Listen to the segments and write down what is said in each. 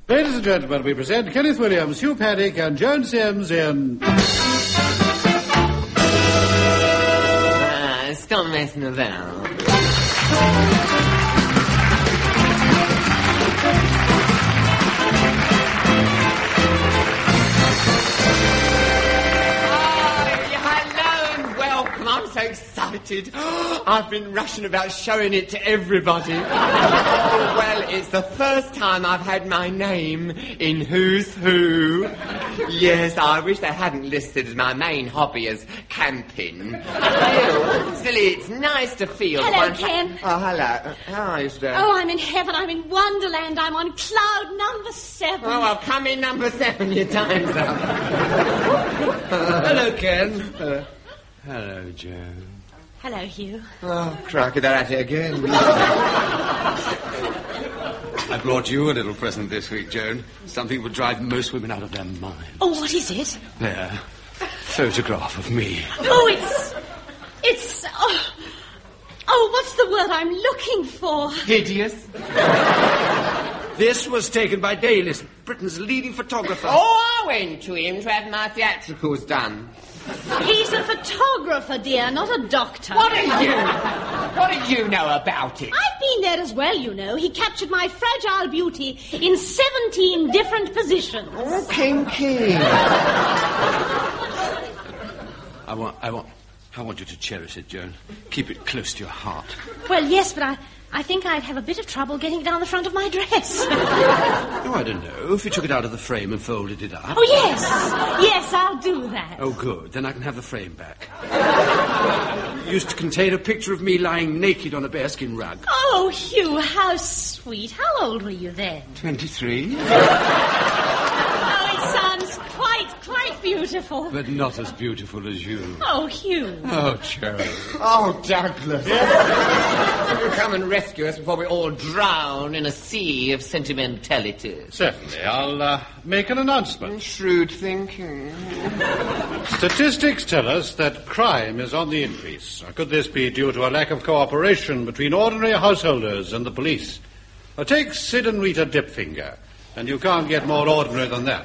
Ladies and gentlemen, we present Kenneth Williams, Hugh Paddick and Joan Sims in... Stop messing about. I'm so excited. I've been rushing about showing it to everybody. Well, it's the first time I've had my name in Who's Who. Yes, I wish they hadn't listed as my main hobby as camping. Still, it's nice to feel... Hello, Ken. Oh, hello. How are you, sir? Oh, I'm in heaven. I'm in Wonderland. I'm on cloud number 7. Oh, well, come in number 7. Your time's up. Hello, Ken. Hello, Joan. Hello, Hugh. Oh, crikey, they're at it again. I brought you a little present this week, Joan. Something would drive most women out of their minds. Oh, what is it? There. Photograph of me. Oh, it's... Oh, what's the word I'm looking for? Hideous. This was taken by Dalis, Britain's leading photographer. Oh, I went to him to have my theatricals done. He's a photographer, dear, not a doctor. What do you know about it? I've been there as well, you know. He captured my fragile beauty in 17 different positions. Oh, kinky. I want you to cherish it, Joan. Keep it close to your heart. Well, yes, but I think I'd have a bit of trouble getting it down the front of my dress. Oh, I don't know. If you took it out of the frame and folded it up. Oh, yes. Yes, I'll do that. Oh, good. Then I can have the frame back. It used to contain a picture of me lying naked on a bearskin rug. Oh, Hugh, how sweet. How old were you then? 23. Oh, it sounds quite beautiful. But not as beautiful as you. Oh, Hugh. Oh, Charlie. Oh, Douglas. Will you come and rescue us before we all drown in a sea of sentimentality? Certainly. I'll make an announcement. Shrewd thinking. Statistics tell us that crime is on the increase. Could this be due to a lack of cooperation between ordinary householders and the police? Take Sid and Rita Dipfinger, and you can't get more ordinary than that.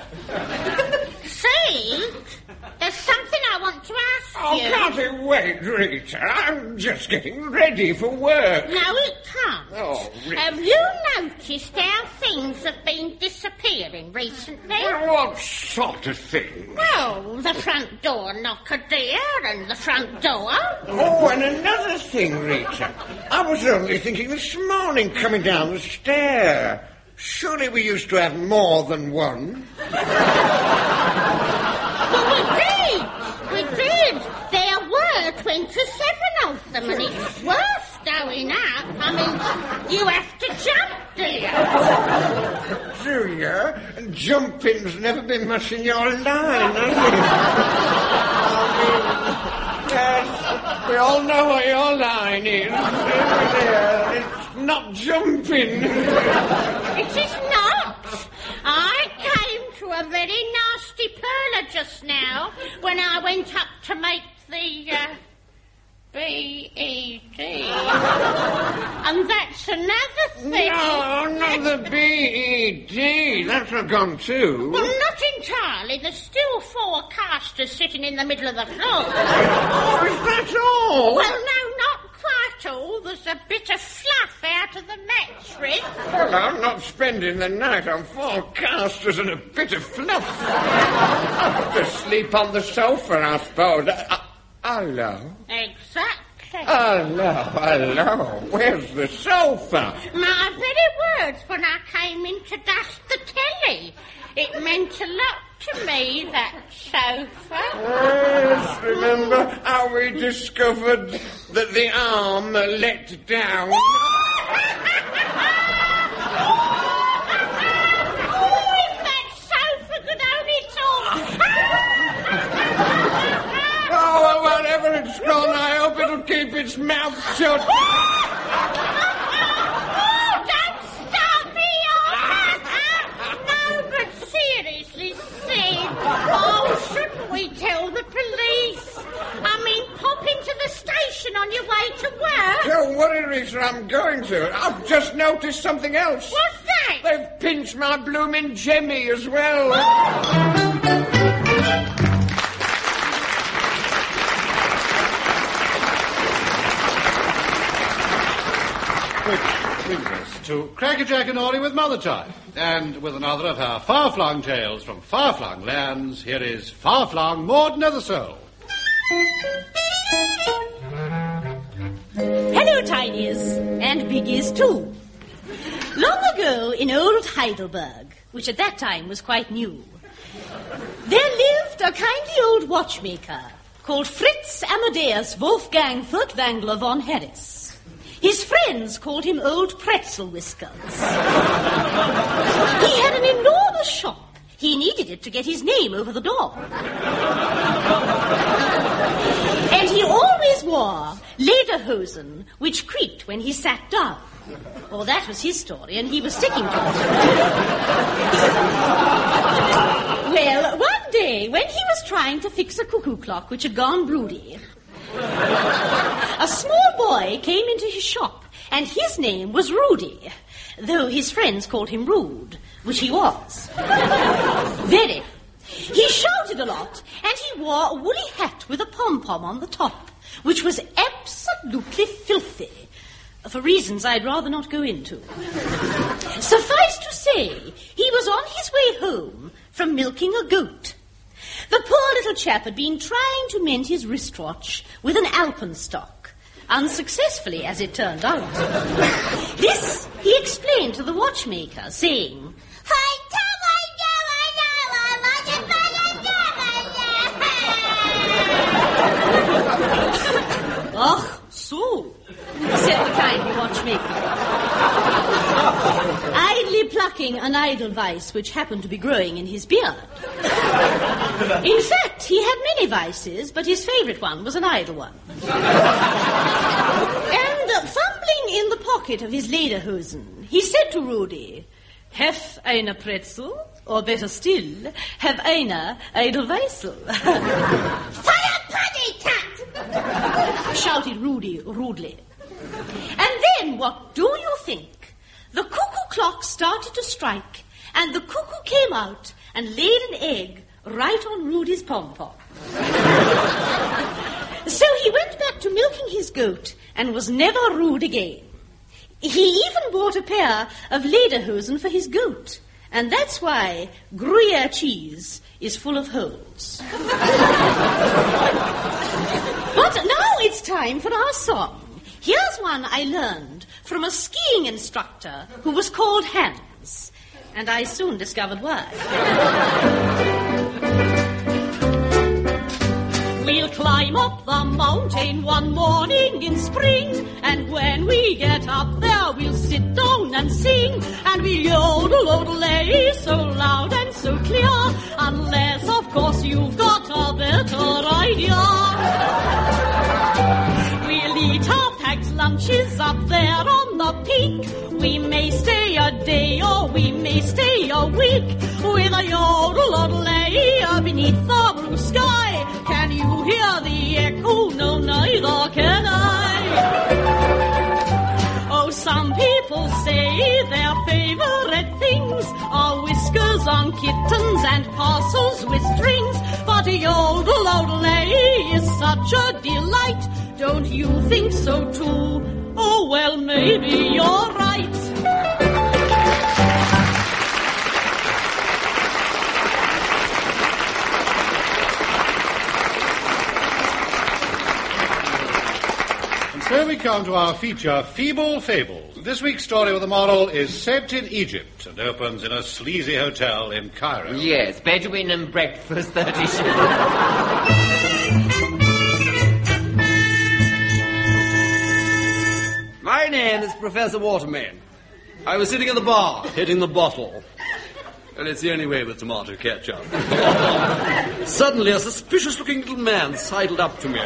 Sid, there's something I want to ask you. Oh, can't it wait, Rita? I'm just getting ready for work. No, it can't. Oh, Rita. Have you noticed how things have been disappearing recently? Well, what sort of thing? Well, the front door knocker, dear, and the front door. Oh, and another thing, Rita. I was only thinking this morning coming down the stair. Surely we used to have more than one. Well, we did. There were 27 of them, and it's worth going up. I mean, you have to jump, dear. Do you? Jumping's never been much in your line, has it? Yes, we all know what your line is. It's not jumping. It is not. I came to a very nasty perler just now when I went up to make the B-E-D. And that's another thing. No, not the B-E-D. That's not gone too. Well, not entirely. There's still 4 casters sitting in the middle of the floor. Oh, is that all? Well, no, not quite all. There's a bit of fluff out of the mattress. Well, I'm not spending the night on 4 casters and a bit of fluff. I'll have to sleep on the sofa, I suppose. Hello? Exactly. Hello. Where's the sofa? My very words when I came in to dust the telly. It meant a lot to me, that sofa. Yes, remember how we discovered that the arm let down? Oh, if that sofa could only talk. Oh, well, whatever it's gone, I hope it'll keep its mouth shut. Oh, don't stop me, No, but seriously, Sid. Oh, shouldn't we tell the police? I mean, pop into the station on your way to work. Don't worry, Rita, I'm going to. I've just noticed something else. What's that? They've pinched my blooming Jemmy as well. Which brings us to Crackerjack and Ollie with Mother Time. And with another of her far-flung tales from far-flung lands, here is far-flung Maud Nethersoul. Hello, Tinies, and Biggies too. Long ago in old Heidelberg, which at that time was quite new, there lived a kindly old watchmaker called Fritz Amadeus Wolfgang Furtwängler von Harris. His friends called him Old Pretzel Whiskers. He had an enormous shop. He needed it to get his name over the door. And he always wore lederhosen, which creaked when he sat down. Oh, that was his story, and he was sticking to it. Well, one day, when he was trying to fix a cuckoo clock which had gone broody, a small boy came into his shop, and his name was Rudy, though his friends called him Rude, which he was. Very. He shouted a lot, and he wore a woolly hat with a pom-pom on the top, which was absolutely filthy, for reasons I'd rather not go into. Suffice to say, he was on his way home from milking a goat. The poor little chap had been trying to mend his wristwatch with an alpenstock, unsuccessfully, as it turned out. This he explained to the watchmaker, saying, "Ach, so," said the kindly watchmaker, idly plucking an Edelweiss which happened to be growing in his beard. In fact, he had many vices, but his favourite one was an idle one. And fumbling in the pocket of his lederhosen, he said to Rudy, "Have eine Pretzel, or better still, have eine Edelweissel." "Fire puddy, cat!" shouted Rudy rudely. And then, what do you think? The cuckoo clock started to strike, and the cuckoo came out and laid an egg right on Rudy's pom-pom. So he went back to milking his goat and was never rude again. He even bought a pair of lederhosen for his goat, and that's why Gruyere cheese is full of holes. But now it's time for our song. Here's one I learned from a skiing instructor who was called Hans, and I soon discovered why. We'll climb up the mountain one morning in spring, and when we get up there we'll sit down and sing, and we'll yodel, yodel-lay so loud and so clear, unless of course you've got a better idea. We'll eat our packed lunches up there on the peak. We may stay a day or we may stay a week, with a yodel, yodel-lay beneath the blue sky. Can you hear the echo? No, neither can I. Oh, some people say their favorite things are whiskers on kittens and parcels with strings, but a yodel, yodel-lay is such a delight. Don't you think so too? Oh, well, maybe you're right. So we come to our feature, Feeble Fables. This week's story with the moral is set in Egypt and opens in a sleazy hotel in Cairo. Yes, Bedouin and breakfast, 30 shillings. My name is Professor Waterman. I was sitting at the bar, hitting the bottle. And it's the only way with tomato ketchup. Suddenly, a suspicious-looking little man sidled up to me.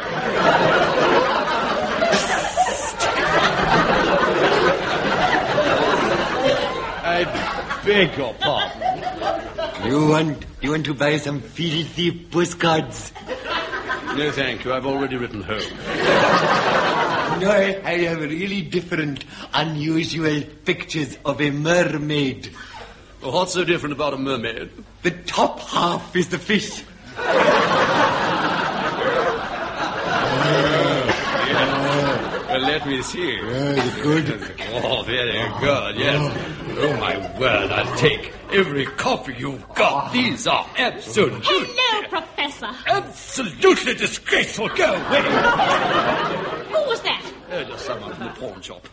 I beg your pardon. You want to buy some filthy postcards? No, thank you. I've already written home. No, I have really different, unusual pictures of a mermaid. Well, what's so different about a mermaid? The top half is the fish. Well, let me see. Good. Oh, very good, yes. Oh, my word, I'll take every copy you've got. These are absolute... Hello, Professor. Absolutely disgraceful. Go away. Who was that? Just someone from the pawn shop.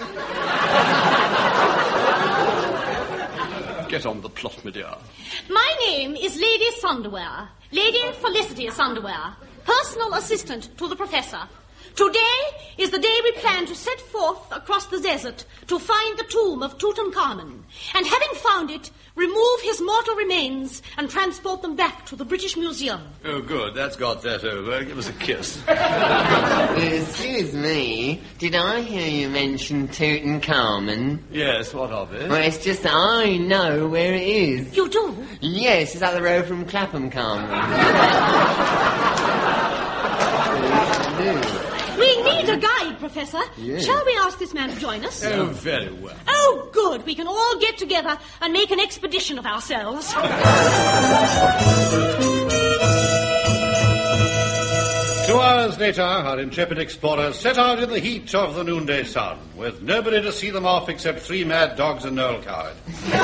Get on the plot, my dear. My name is Lady Sunderwear. Lady Felicity Sunderwear. Personal assistant to the Professor. Today is the day we plan to set forth across the desert to find the tomb of Tutankhamun, and having found it, remove his mortal remains and transport them back to the British Museum. Oh, good. That's got that over. Give us a kiss. Excuse me, did I hear you mention Tutankhamun? Yes, what of it? Well, it's just that I know where it is. You do? Yes, it's up the road from Clapham Common. We need a guide, Professor. Yes. Shall we ask this man to join us? Oh, very well. Oh, good. We can all get together and make an expedition of ourselves. 2 hours later, our intrepid explorers set out in the heat of the noonday sun, with nobody to see them off except 3 mad dogs and Noel Coward.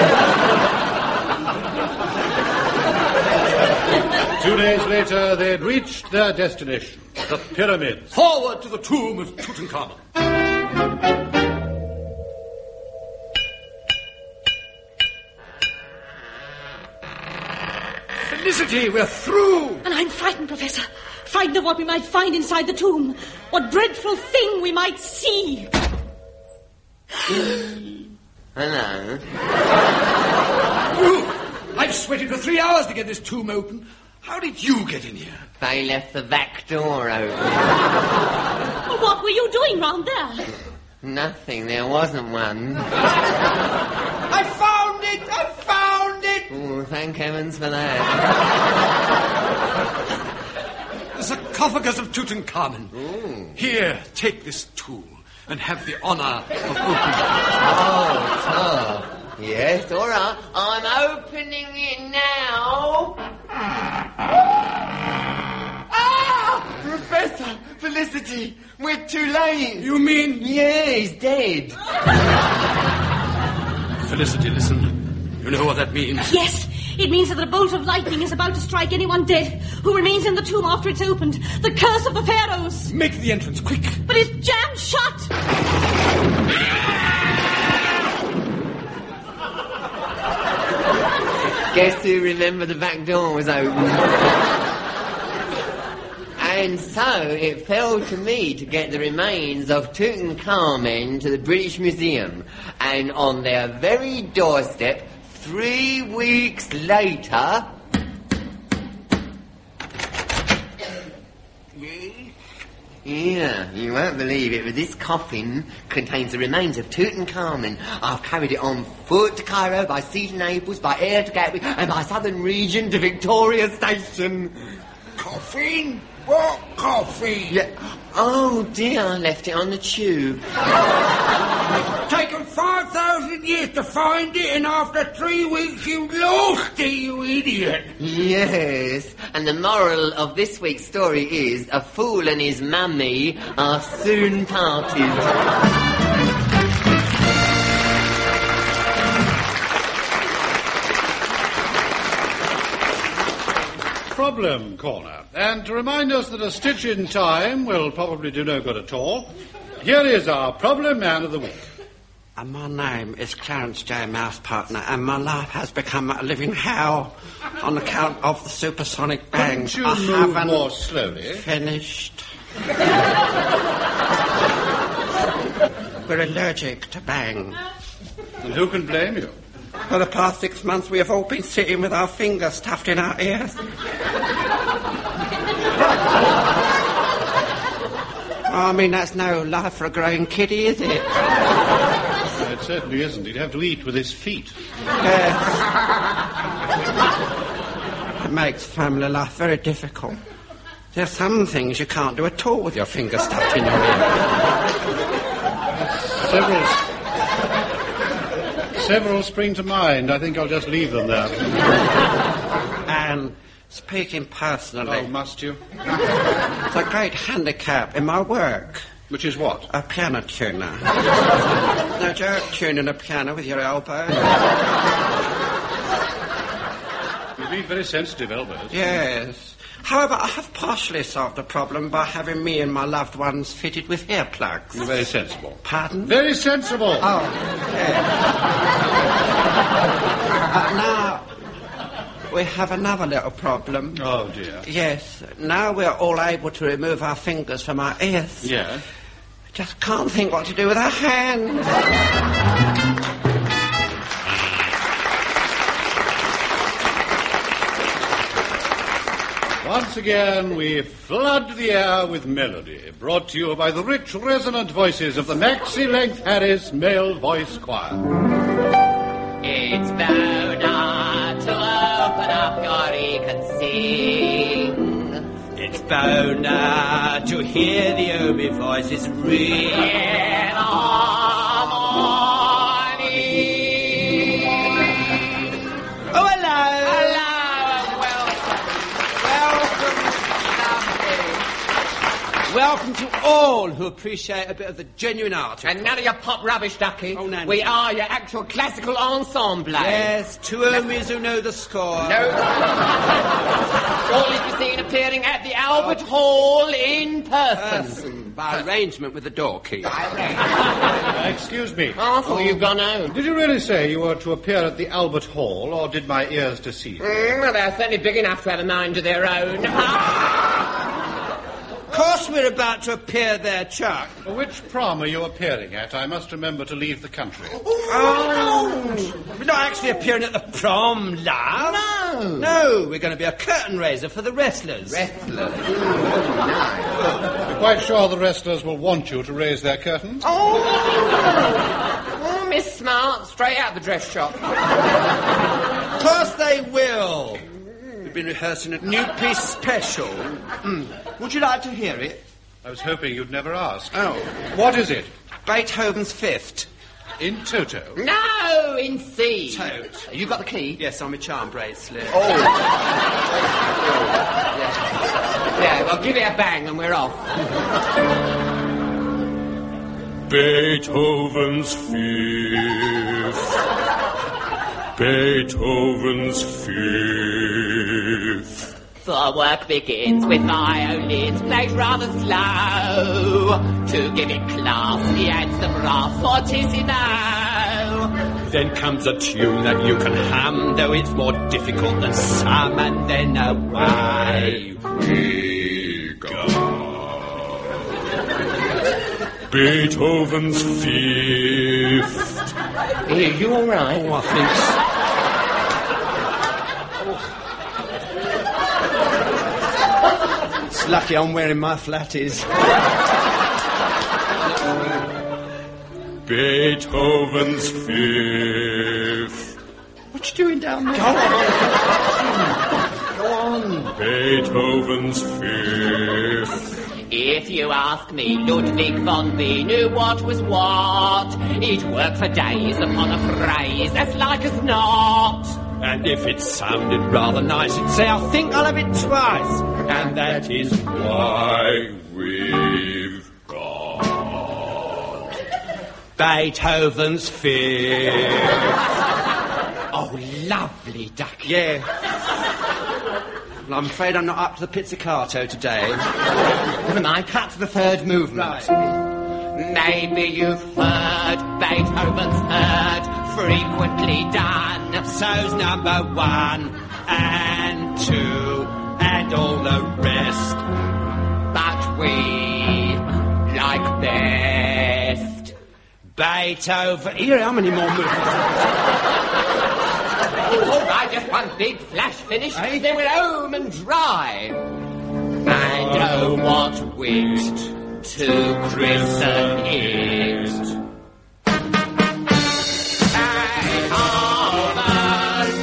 2 days later, they had reached their destination, the pyramids. Forward to the tomb of Tutankhamun. Felicity, we're through. And I'm frightened, Professor. Frightened of what we might find inside the tomb. What dreadful thing we might see. Hello. I've sweated for 3 hours to get this tomb open. How did you get in here? They left the back door open. Well, what were you doing round there? Nothing, there wasn't one. I found it! I found it! Oh, thank heavens for that. The sarcophagus of Tutankhamun. Ooh. Here, take this tool and have the honor of opening Oh, tough. Yes, all right. I'm opening it now. Ah! Professor, Felicity, we're too late. You mean... Yeah, he's dead. Felicity, listen. You know what that means? Yes, it means that a bolt of lightning is about to strike anyone dead who remains in the tomb after it's opened. The curse of the pharaohs. Make the entrance, quick. But it's jammed shut. Guess who remembered the back door was open? And so it fell to me to get the remains of Tutankhamun to the British Museum. And on their very doorstep, 3 weeks later... Yeah, you won't believe it, but this coffin contains the remains of Tutankhamun. I've carried it on foot to Cairo, by sea to Naples, by air to Gatwick, and by southern region to Victoria Station. Coffin? What coffin? Yeah. Oh dear, I left it on the tube. Taken 5,000 years to find it, and after 3 weeks you lost it, you idiot. Yes, and the moral of this week's story is a fool and his mummy are soon parted. Problem corner. And to remind us that a stitch in time will probably do no good at all, here is our problem man of the week. My name is Clarence J. Mousepartner, and my life has become a living hell on account of the supersonic bang. Couldn't you I move haven't more slowly? finished. We're allergic to bang. And who can blame you? For the past 6 months, we have all been sitting with our fingers stuffed in our ears. I mean, that's no life for a growing kiddie, is it? It certainly isn't. He'd have to eat with his feet. Yes. It makes family life very difficult. There are some things you can't do at all with your fingers stuffed in your ear. Several spring to mind. I think I'll just leave them there. And speaking personally... Oh, must you? It's a great handicap in my work. Which is what? A piano tuner. No joke, tuning a piano with your elbow. You need very sensitive elbows. Yes. However, I have partially solved the problem by having me and my loved ones fitted with earplugs. You're very sensible. Pardon? Very sensible. Oh, yes. Now, we have another little problem. Oh, dear. Yes, now we're all able to remove our fingers from our ears. Yeah? Just can't think what to do with our hands. Once again, we flood the air with melody, brought to you by the rich, resonant voices of the Maxi-Length Harris Male Voice Choir. It's Bona to open up your ear and sing. It's Bona to hear the Obi voices ring in the morning. Oh, hello. Hello and welcome. Welcome to all who appreciate a bit of the genuine art. And none of your pop rubbish, Ducky. Oh, no. We are your actual classical ensemble. Yes, two Omis who know the score. No. All is be seen appearing at the Albert Hall in person. By arrangement with the door key. Excuse me. I thought you'd gone home. Did you really say you were to appear at the Albert Hall, or did my ears deceive? Well, they're certainly big enough to have a mind of their own. Of course we're about to appear there, Chuck. Which prom are you appearing at? I must remember to leave the country. Oh, we're not actually appearing at the prom, love. No, we're going to be a curtain raiser for the wrestlers. You're quite sure the wrestlers will want you to raise their curtains? Oh, Miss Smart, straight out the dress shop. Of course they will. We've been rehearsing a new piece special. Would you like to hear it? I was hoping you'd never ask. Oh. What is it? Beethoven's Fifth. In toto? No, in C. Tote. You got the key? Yes, on my charm bracelet. Yeah, well, give it a bang and we're off. Beethoven's Fifth. Beethoven's Fifth. The work begins with violins played rather slow. To give it class, he adds the brass fortissimo. Then comes a tune that you can hum, though it's more difficult than some, and then away we go. Beethoven's Fifth. Are you all right? Oh, I think so. It's lucky I'm wearing my flatties. Beethoven's Fifth. What you doing down there? Go on. Beethoven's Fifth. If you ask me, Ludwig von Beethoven knew what was what. He'd work for days upon a phrase as like as not. And if it sounded rather nice, he'd say, I think I'll have it twice. And that is why we've got Beethoven's Fifth. Oh, lovely, Duck. Yeah. Well, I'm afraid I'm not up to the pizzicato today. Never mind, cut to the third movement. Right. Maybe you've heard Beethoven's Third frequently done. So's number 1 and 2 and all the rest. But we like best Beethoven. Here, how many more movements? All right, just one big flash finish, then we're home and dry. And oh, what wit to christen it. Beethoven's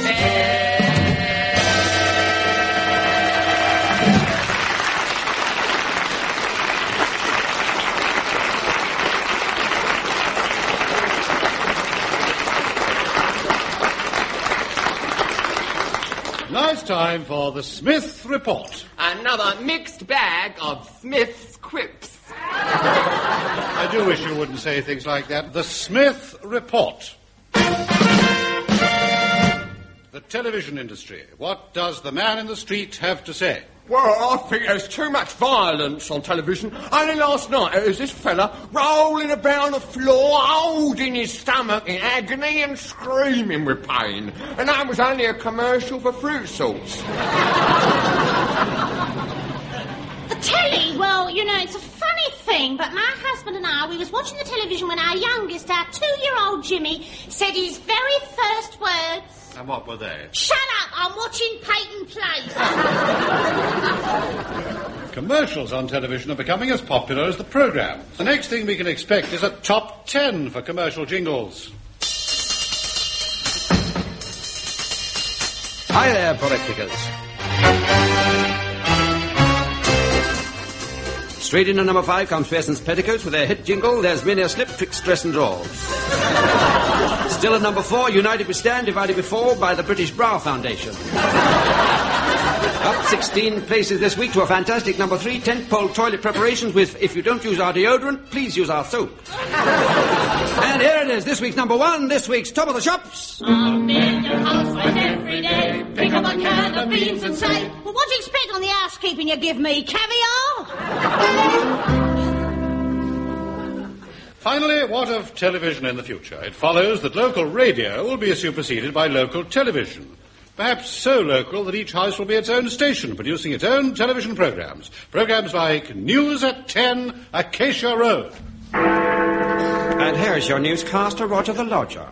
Now it's time for the Smith Report. Another mixed bag of Smith's quips. I do wish you wouldn't say things like that. The Smith Report. The television industry. What does the man in the street have to say? Well, I think there's too much violence on television. Only last night there was this fella rolling about on the floor, holding his stomach in agony and screaming with pain. And that was only a commercial for fruit sauce. The telly, well, you know, it's a funny thing, but my husband and I, we was watching the television when our youngest, our 2-year-old Jimmy, said his very first words. And what were they? Shut up, I'm watching Peyton Place. Commercials on television are becoming as popular as the programmes. The next thing we can expect is a top 10 for commercial jingles. Hi there, politicals. Straight in at number 5 comes Pearson's Petticoats with their hit jingle, There's Many a Slip Twixt Dress and Drawers. Still at number 4, United We Stand, Divided We Fall by the British Brow Foundation. Up 16 places this week to a fantastic number 3, tent-pole toilet preparations with If You Don't Use Our Deodorant, Please Use Our Soap. And here it is, this week's number 1, this week's Top of the Shops. I'm in your housewife every day. Pick up a can of beans and say, well, what do you expect on the housekeeping you give me? Caviar? Finally, what of television in the future? It follows that local radio will be superseded by local television. Perhaps so local that each house will be its own station, producing its own television programmes. Programmes like News at 10, Acacia Road. And here's your newscaster, Roger the Lodger.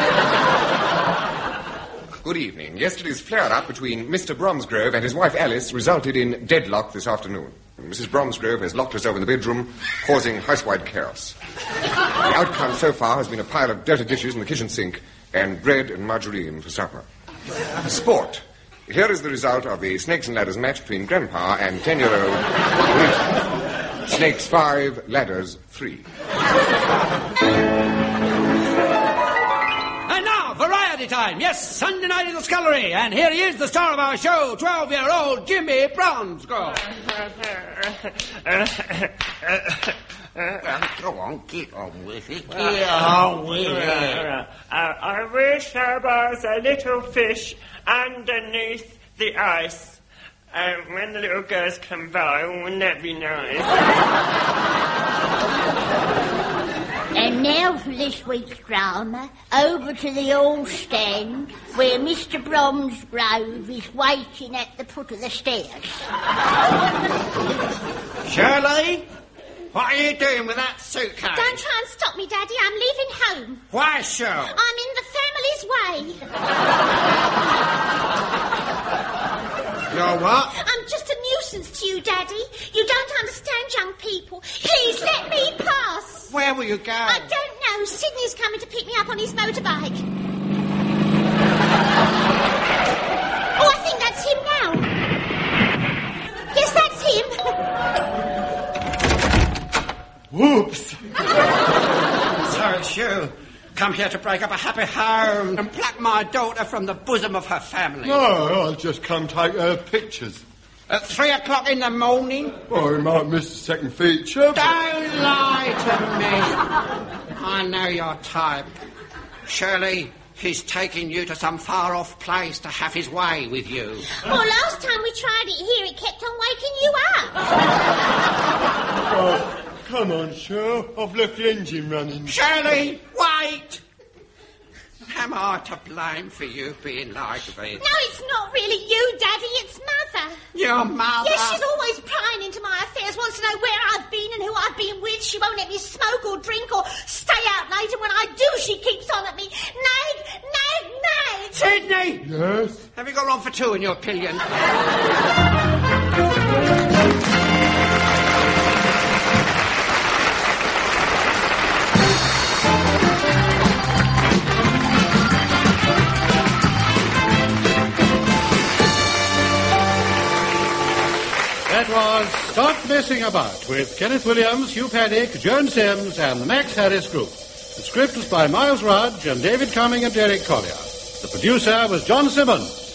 Good evening. Yesterday's flare-up between Mr. Bromsgrove and his wife Alice resulted in deadlock this afternoon. Mrs. Bromsgrove has locked herself in the bedroom, causing housewide chaos. The outcome so far has been a pile of dirty dishes in the kitchen sink and bread and margarine for supper. Sport. Here is the result of the Snakes and Ladders match between Grandpa and 10-year-old Rita. Snakes 5, Ladders 3. And now, variety time. Yes, Sunday night in the scullery. And here he is, the star of our show, 12-year-old Jimmy Bromsgrove. Go on, get on with it. I wish there was a little fish underneath the ice. When the little girls come by, wouldn't that be nice? And now for this week's drama, over to the hall stand, where Mr. Bromsgrove is waiting at the foot of the stairs. Shirley? What are you doing with that suitcase? Don't try and stop me, Daddy. I'm leaving home. Why, sure? I'm in the family's way. You're what? I'm just a nuisance to you, Daddy. You don't understand young people. Please let me pass. Where will you go? I don't know. Sydney's coming to pick me up on his motorbike. Oh, I think that's him now. Yes, that's him. Whoops. So it's you. Come here to break up a happy home and pluck my daughter from the bosom of her family. No, I'll just come take her pictures. At 3 o'clock in the morning? Oh, we might miss the second feature. Don't lie to me. I know your type. Shirley, he's taking you to some far-off place to have his way with you. Well, last time we tried it here, it kept on waking you up. Oh, come on, Shirl. I've left the engine running. Shirley, wait! Am I to blame for you being like this? No, it's not really you, Daddy. It's Mother. Your mother? Yes, she's always prying into my affairs, wants to know where I've been and who I've been with. She won't let me smoke or drink or stay out late, and when I do, she keeps on at me. Nag, nag, nag. Sydney! Yes? Have you got on for 2 in your pillion? That was Stop Messing About with Kenneth Williams, Hugh Paddick, Joan Sims and the Max Harris Group. The script was by Miles Rudge and David Cumming and Derek Collier. The producer was John Simmons.